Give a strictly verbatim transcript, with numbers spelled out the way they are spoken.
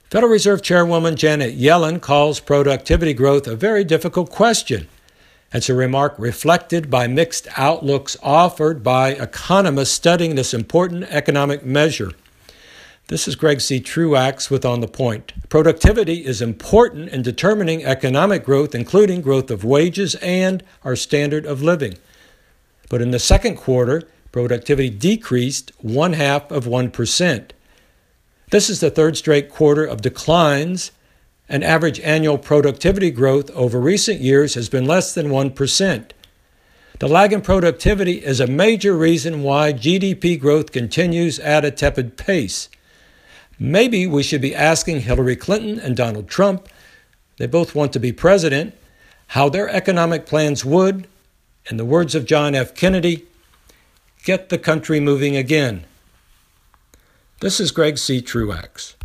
Federal Reserve Chairwoman Janet Yellen calls productivity growth a very difficult question. It's a remark reflected by mixed outlooks offered by economists studying this important economic measure. This is Greg C. Truax with On the Point. Productivity is important in determining economic growth, including growth of wages and our standard of living. But in the second quarter, productivity decreased one half of one percent. This is the third straight quarter of declines, and average annual productivity growth over recent years has been less than one percent. The lag in productivity is a major reason why G D P growth continues at a tepid pace. Maybe we should be asking Hillary Clinton and Donald Trump, they both want to be president, how their economic plans would, in the words of John F. Kennedy, get the country moving again. This is Greg C. Truax.